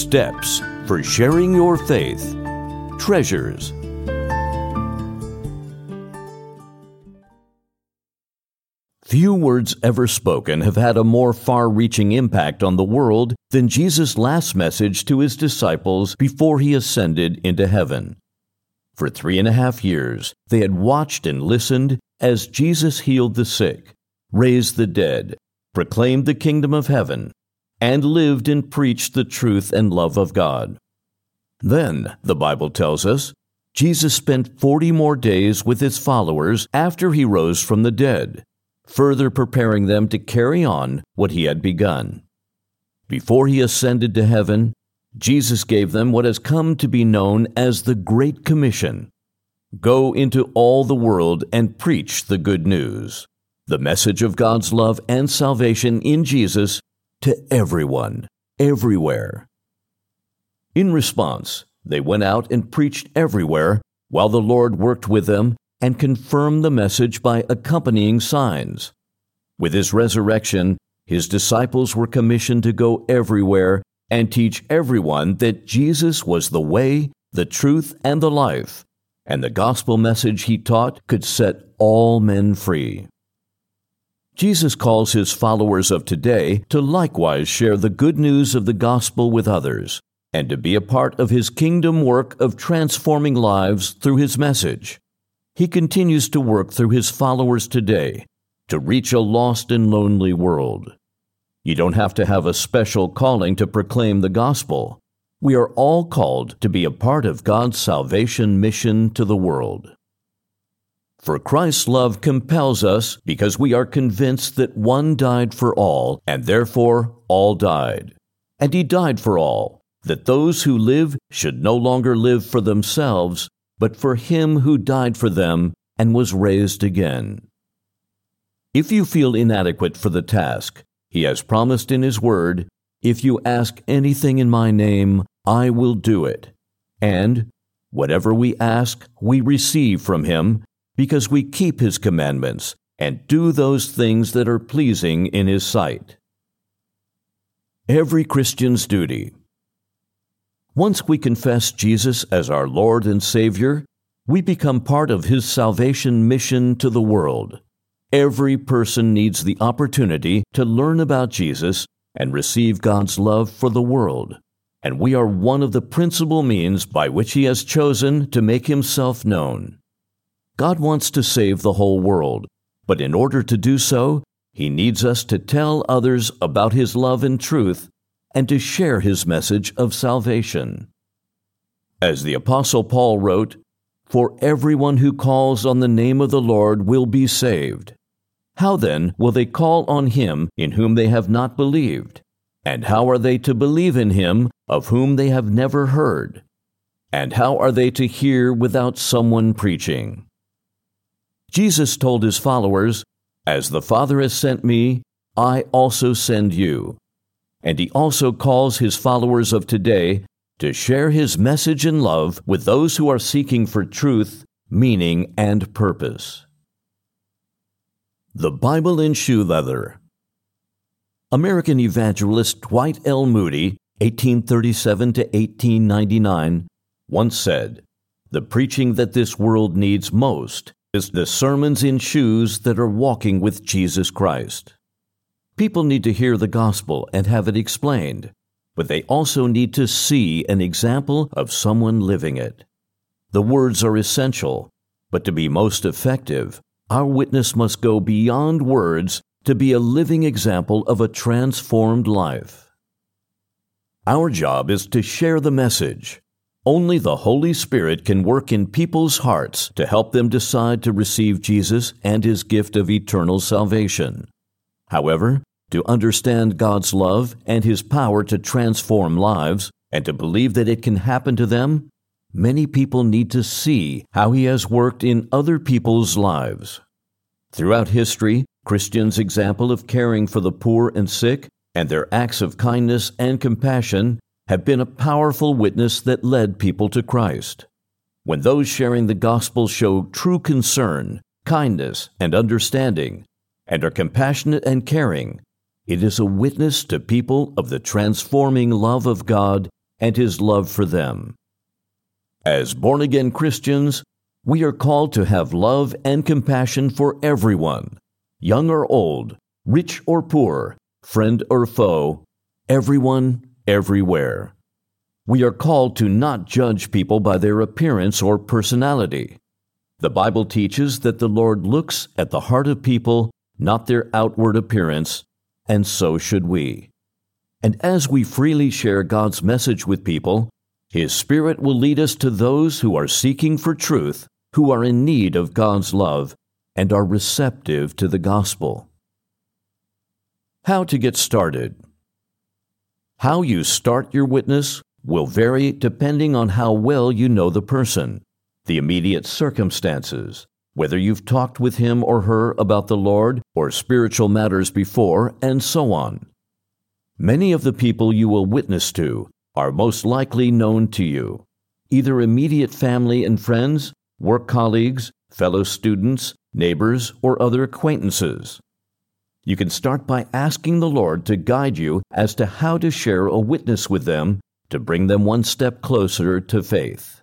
Steps for sharing your faith. Treasures. Few words ever spoken have had a more far-reaching impact on the world than Jesus' last message to his disciples before he ascended into heaven. For 3.5 years, they had watched and listened as Jesus healed the sick, raised the dead, proclaimed the kingdom of heaven, and lived and preached the truth and love of God. Then, the Bible tells us, Jesus spent 40 more days with his followers after he rose from the dead, further preparing them to carry on what he had begun. Before he ascended to heaven, Jesus gave them what has come to be known as the Great Commission. Go into all the world and preach the good news, the message of God's love and salvation in Jesus to everyone, everywhere. In response, they went out and preached everywhere while the Lord worked with them and confirmed the message by accompanying signs. With his resurrection, his disciples were commissioned to go everywhere and teach everyone that Jesus was the way, the truth, and the life, and the gospel message he taught could set all men free. Jesus calls his followers of today to likewise share the good news of the gospel with others, and to be a part of his kingdom work of transforming lives through his message. He continues to work through his followers today to reach a lost and lonely world. You don't have to have a special calling to proclaim the gospel. We are all called to be a part of God's salvation mission to the world. For Christ's love compels us because we are convinced that one died for all, and therefore all died. And he died for all, that those who live should no longer live for themselves, but for him who died for them and was raised again. If you feel inadequate for the task, he has promised in his word, "If you ask anything in my name, I will do it." And whatever we ask, we receive from him, because we keep his commandments and do those things that are pleasing in his sight. Every Christian's duty. Once we confess Jesus as our Lord and Savior, we become part of his salvation mission to the world. Every person needs the opportunity to learn about Jesus and receive God's love for the world, and we are one of the principal means by which he has chosen to make himself known. God wants to save the whole world, but in order to do so, he needs us to tell others about his love and truth and to share his message of salvation. As the Apostle Paul wrote, "For everyone who calls on the name of the Lord will be saved. How then will they call on him in whom they have not believed? And how are they to believe in him of whom they have never heard? And how are they to hear without someone preaching?" Jesus told his followers, "As the Father has sent me, I also send you." And he also calls his followers of today to share his message and love with those who are seeking for truth, meaning, and purpose. The Bible in Shoe Leather. American evangelist Dwight L. Moody, 1837 to 1899, once said, "The preaching that this world needs most is the sermons in shoes that are walking with Jesus Christ." People need to hear the gospel and have it explained, but they also need to see an example of someone living it. The words are essential, but to be most effective, our witness must go beyond words to be a living example of a transformed life. Our job is to share the message. Only the Holy Spirit can work in people's hearts to help them decide to receive Jesus and his gift of eternal salvation. However, to understand God's love and his power to transform lives, and to believe that it can happen to them, many people need to see how he has worked in other people's lives. Throughout history, Christians' example of caring for the poor and sick, and their acts of kindness and compassion have been a powerful witness that led people to Christ. When those sharing the gospel show true concern, kindness, and understanding, and are compassionate and caring, it is a witness to people of the transforming love of God and His love for them. As born-again Christians, we are called to have love and compassion for everyone, young or old, rich or poor, friend or foe, everyone, everywhere. We are called to not judge people by their appearance or personality. The Bible teaches that the Lord looks at the heart of people, not their outward appearance, and so should we. And as we freely share God's message with people, His Spirit will lead us to those who are seeking for truth, who are in need of God's love, and are receptive to the gospel. How to get started. How you start your witness will vary depending on how well you know the person, the immediate circumstances, whether you've talked with him or her about the Lord or spiritual matters before, and so on. Many of the people you will witness to are most likely known to you, either immediate family and friends, work colleagues, fellow students, neighbors, or other acquaintances. You can start by asking the Lord to guide you as to how to share a witness with them to bring them one step closer to faith.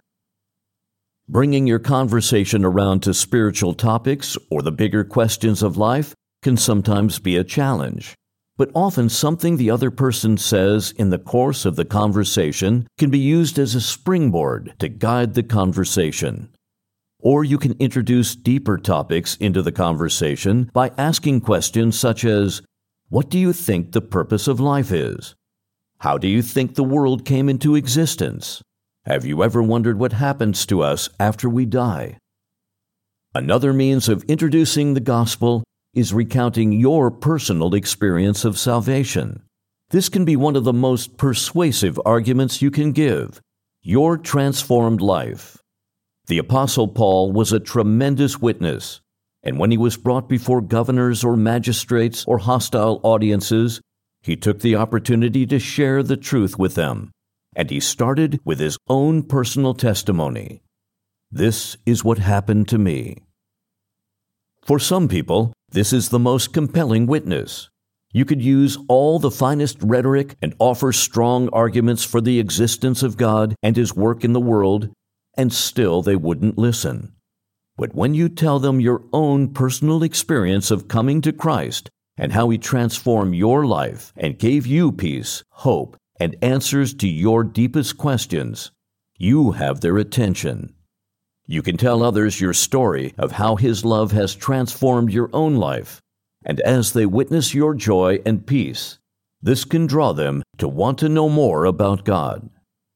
Bringing your conversation around to spiritual topics or the bigger questions of life can sometimes be a challenge, but often something the other person says in the course of the conversation can be used as a springboard to guide the conversation. Or you can introduce deeper topics into the conversation by asking questions such as, what do you think the purpose of life is? How do you think the world came into existence? Have you ever wondered what happens to us after we die? Another means of introducing the gospel is recounting your personal experience of salvation. This can be one of the most persuasive arguments you can give, your transformed life. The Apostle Paul was a tremendous witness, and when he was brought before governors or magistrates or hostile audiences, he took the opportunity to share the truth with them, and he started with his own personal testimony. This is what happened to me. For some people, this is the most compelling witness. You could use all the finest rhetoric and offer strong arguments for the existence of God and His work in the world, and still they wouldn't listen. But when you tell them your own personal experience of coming to Christ and how He transformed your life and gave you peace, hope, and answers to your deepest questions, you have their attention. You can tell others your story of how His love has transformed your own life, and as they witness your joy and peace, this can draw them to want to know more about God.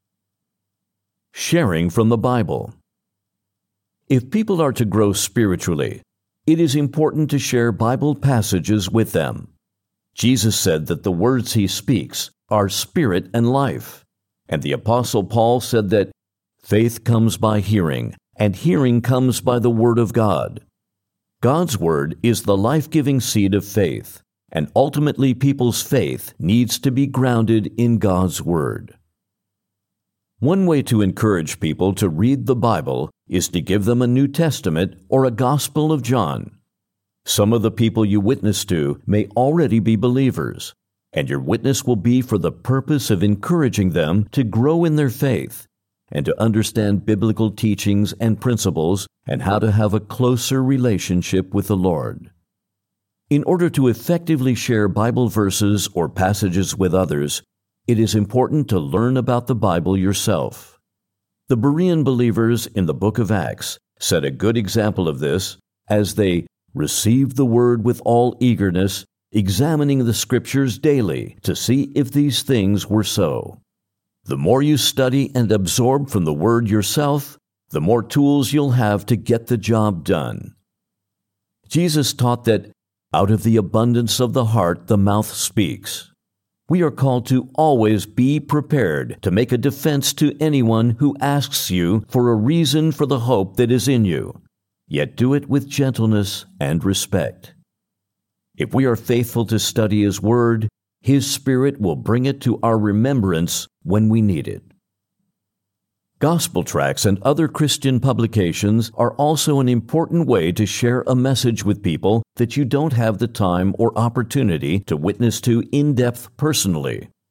Sharing from the Bible. If people are to grow spiritually, it is important to share Bible passages with them. Jesus said that the words He speaks are spirit and life, and the Apostle Paul said that faith comes by hearing, and hearing comes by the Word of God. God's Word is the life-giving seed of faith, and ultimately people's faith needs to be grounded in God's Word. One way to encourage people to read the Bible is to give them a New Testament or a Gospel of John. Some of the people you witness to may already be believers, and your witness will be for the purpose of encouraging them to grow in their faith and to understand biblical teachings and principles and how to have a closer relationship with the Lord. In order to effectively share Bible verses or passages with others, it is important to learn about the Bible yourself. The Berean believers in the book of Acts set a good example of this as they received the word with all eagerness, examining the Scriptures daily to see if these things were so. The more you study and absorb from the Word yourself, the more tools you'll have to get the job done. Jesus taught that out of the abundance of the heart the mouth speaks. We are called to always be prepared to make a defense to anyone who asks you for a reason for the hope that is in you, yet do it with gentleness and respect. If we are faithful to study His Word, His Spirit will bring it to our remembrance when we need it. Gospel tracts and other Christian publications are also an important way to share a message with people that you don't have the time or opportunity to witness to in depth personally.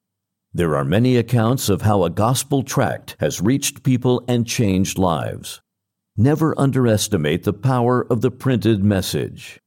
There are many accounts of how a gospel tract has reached people and changed lives. Never underestimate the power of the printed message.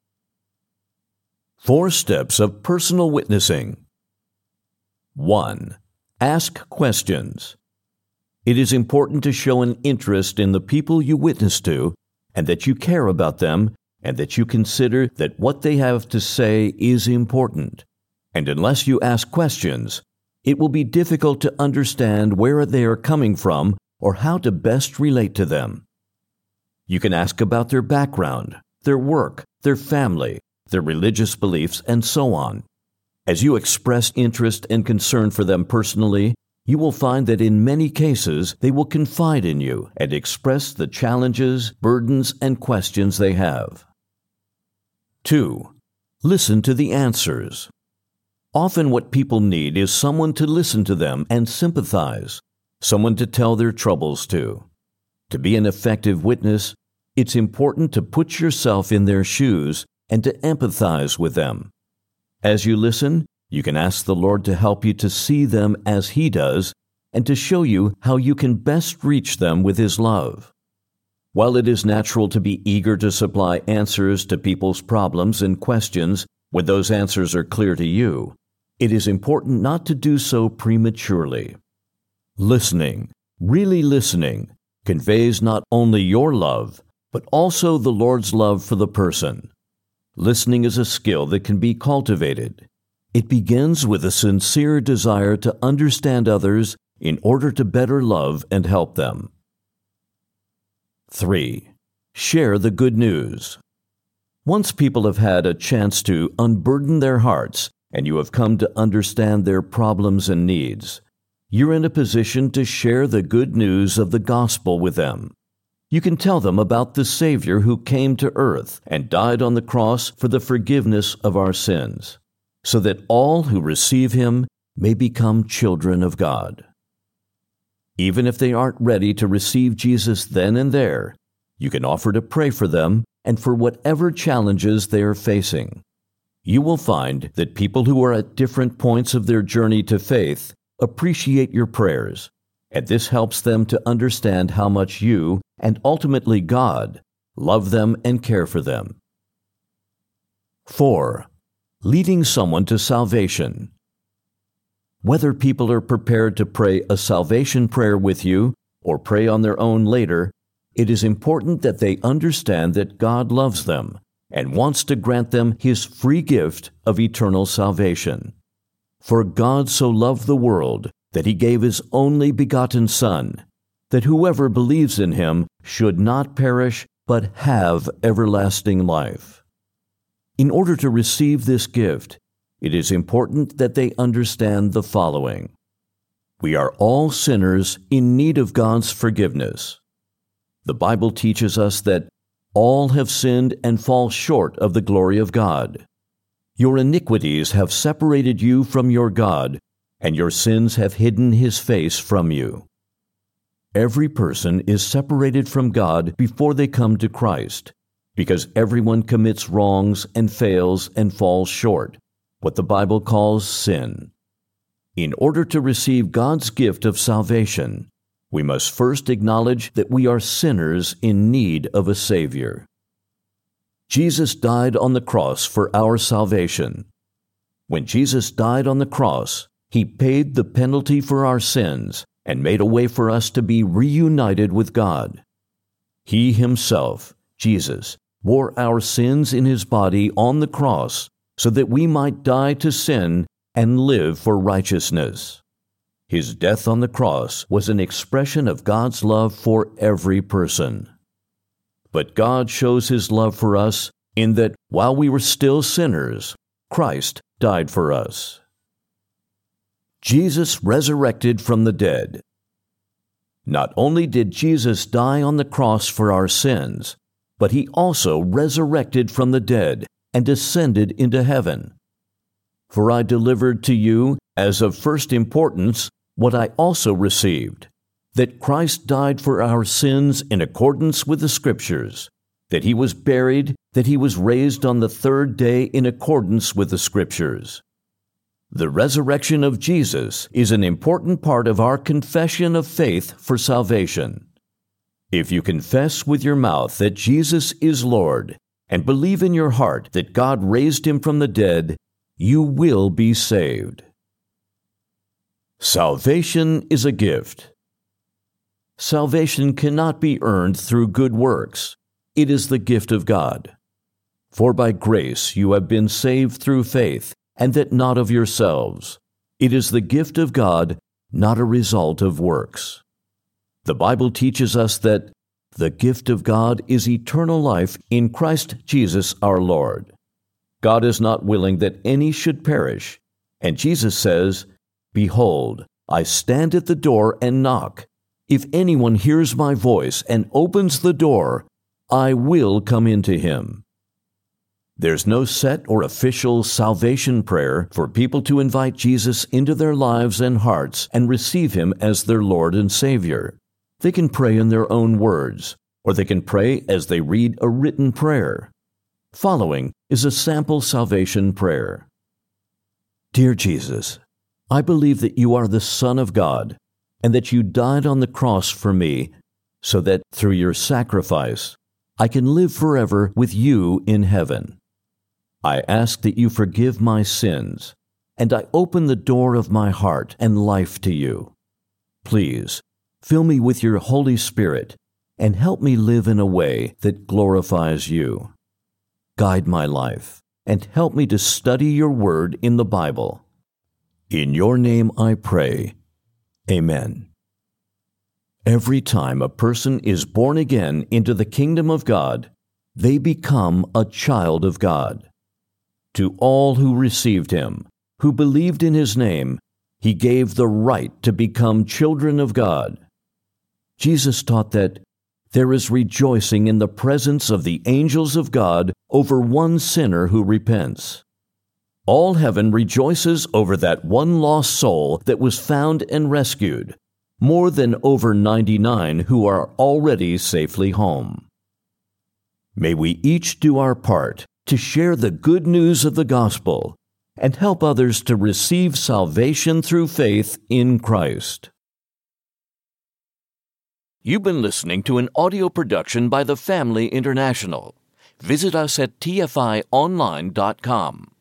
4 steps of personal witnessing. 1. Ask questions. It is important to show an interest in the people you witness to, and that you care about them, and that you consider that what they have to say is important. And unless you ask questions, it will be difficult to understand where they are coming from or how to best relate to them. You can ask about their background, their work, their family, their religious beliefs, and so on. As you express interest and concern for them personally, you will find that in many cases they will confide in you and express the challenges, burdens, and questions they have. 2. Listen to the answers. Often what people need is someone to listen to them and sympathize, someone to tell their troubles to. To be an effective witness, it's important to put yourself in their shoes and to empathize with them. As you listen, you can ask the Lord to help you to see them as He does and to show you how you can best reach them with His love. While it is natural to be eager to supply answers to people's problems and questions when those answers are clear to you, it is important not to do so prematurely. Listening, really listening, conveys not only your love, but also the Lord's love for the person. Listening is a skill that can be cultivated. It begins with a sincere desire to understand others in order to better love and help them. 3. Share the good news. Once people have had a chance to unburden their hearts and you have come to understand their problems and needs, you're in a position to share the good news of the gospel with them. You can tell them about the Savior who came to earth and died on the cross for the forgiveness of our sins, so that all who receive Him may become children of God. Even if they aren't ready to receive Jesus then and there, you can offer to pray for them and for whatever challenges they are facing. You will find that people who are at different points of their journey to faith appreciate your prayers, and this helps them to understand how much you, and ultimately God, love them and care for them. 4. Leading someone to salvation. Whether people are prepared to pray a salvation prayer with you or pray on their own later, it is important that they understand that God loves them and wants to grant them His free gift of eternal salvation. For God so loved the world that He gave His only begotten Son, that whoever believes in Him should not perish but have everlasting life. In order to receive this gift, it is important that they understand the following. We are all sinners in need of God's forgiveness. The Bible teaches us that all have sinned and fall short of the glory of God. Your iniquities have separated you from your God, and your sins have hidden His face from you. Every person is separated from God before they come to Christ, because everyone commits wrongs and fails and falls short, what the Bible calls sin. In order to receive God's gift of salvation, we must first acknowledge that we are sinners in need of a Savior. Jesus died on the cross for our salvation. When Jesus died on the cross, He paid the penalty for our sins and made a way for us to be reunited with God. He Himself, Jesus, bore our sins in His body on the cross so that we might die to sin and live for righteousness. His death on the cross was an expression of God's love for every person. But God shows His love for us in that while we were still sinners, Christ died for us. Jesus resurrected from the dead. Not only did Jesus die on the cross for our sins, but He also resurrected from the dead and ascended into heaven. For I delivered to you, as of first importance, what I also received, that Christ died for our sins in accordance with the Scriptures, that He was buried, that He was raised on the third day in accordance with the Scriptures. The resurrection of Jesus is an important part of our confession of faith for salvation. If you confess with your mouth that Jesus is Lord and believe in your heart that God raised him from the dead, you will be saved. Salvation is a gift. Salvation cannot be earned through good works. It is the gift of God. For by grace you have been saved through faith, and that not of yourselves. It is the gift of God, not a result of works. The Bible teaches us that the gift of God is eternal life in Christ Jesus our Lord. God is not willing that any should perish, and Jesus says, "Behold, I stand at the door and knock. If anyone hears my voice and opens the door, I will come into him." There's no set or official salvation prayer for people to invite Jesus into their lives and hearts and receive him as their Lord and Savior. They can pray in their own words, or they can pray as they read a written prayer. Following is a sample salvation prayer. Dear Jesus, I believe that you are the Son of God, and that you died on the cross for me, so that through your sacrifice, I can live forever with you in heaven. I ask that you forgive my sins, and I open the door of my heart and life to you. Please, fill me with your Holy Spirit, and help me live in a way that glorifies you. Guide my life, and help me to study your word in the Bible. In your name I pray. Amen. Every time a person is born again into the kingdom of God, they become a child of God. To all who received him, who believed in his name, he gave the right to become children of God. Jesus taught that there is rejoicing in the presence of the angels of God over one sinner who repents. All heaven rejoices over that one lost soul that was found and rescued, more than over 99 who are already safely home. May we each do our part to share the good news of the gospel and help others to receive salvation through faith in Christ. You've been listening to an audio production by the Family International. Visit us at tfionline.com.